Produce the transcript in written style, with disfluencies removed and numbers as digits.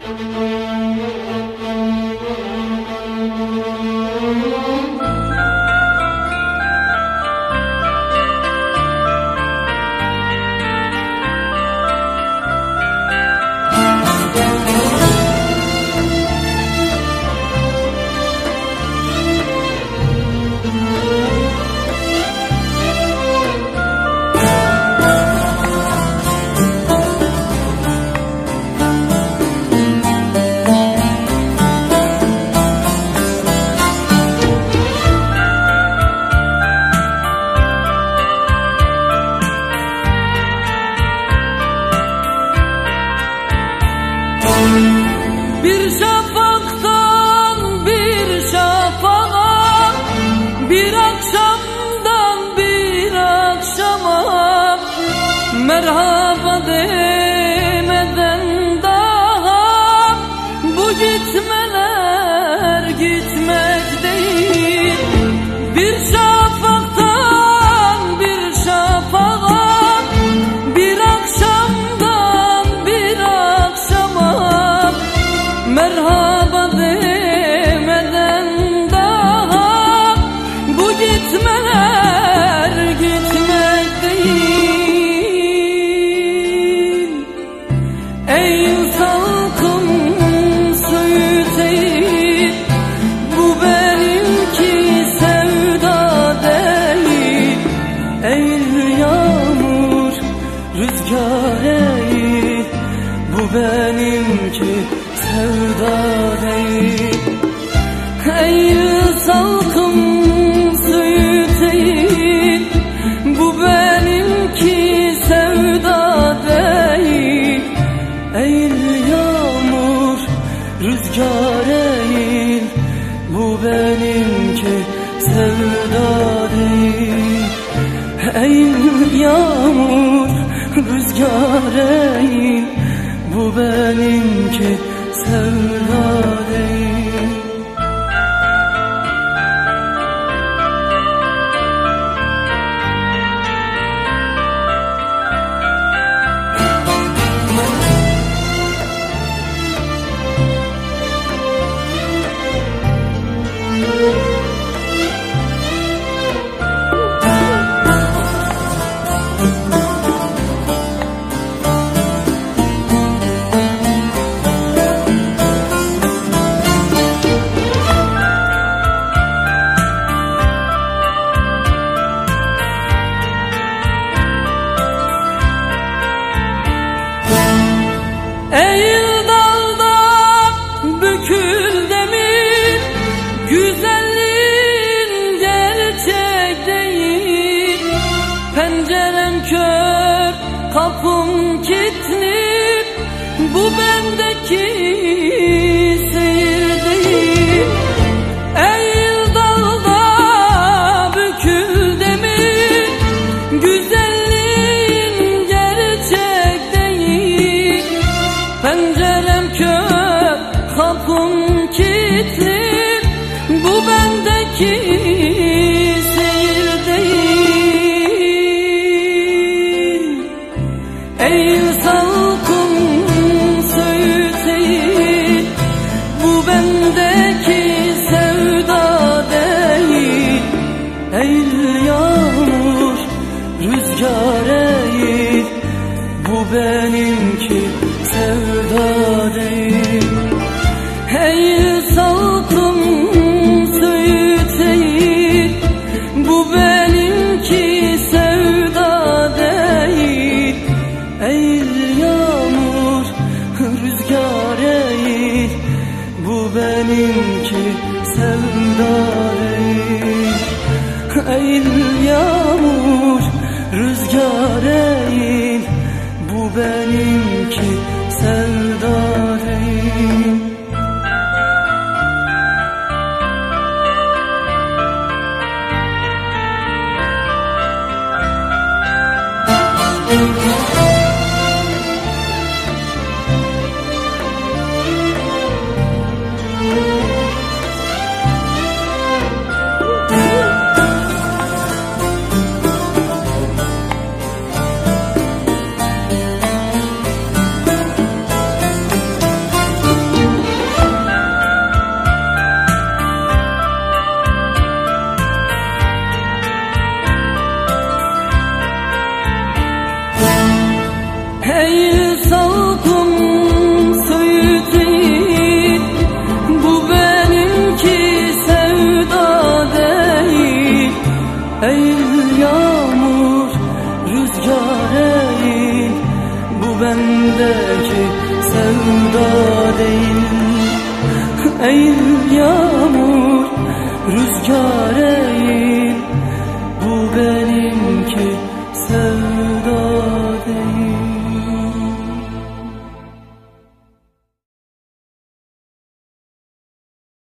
Bir şafaktan bir şafağa, bir akşamdan bir akşama, merhaba demeden daha bu gitmeler gitmek değil. Bir şafaktan bir şafağa, bir akşamdan bir akşama, merhaba demeden daha bu gitmeler gitmek değil. Ey salkım suyu teyip, bu benimki sevda değil. Ey yağmur rüzgar eğil, bu benimki sevda değil. Ey salkım suyu teyip, bu benimki sevda değil. Ey yağmur rüzgar eğil, bu benimki sevda değil. Ey yağmur rüzgar eğil, bu benimki sevda değil. Eğil dalda bükül demir, güzelliğin gerçek değil. Pencerem kör, kapım kilitli, bu bendeki seyir değil. Eğil dalda bükül demir, güzelliğin gerçek değil. Pencerem kör, kapım kilitli, bu bendeki seyir değil. Ey salkım suyu teyip, bu bendeki sevda değil. Ey yağmur rüzgar eğil, bu benimki sevda değil. Ey salkım suyu teyip, bu benimki sevda değil. Ey yağmur rüzgar eğil, bu benimki sevda değil. Ey yağmur rüzgar eğil, bu benimki sevda değil. sevda değil. Ey yağmur, rüzgar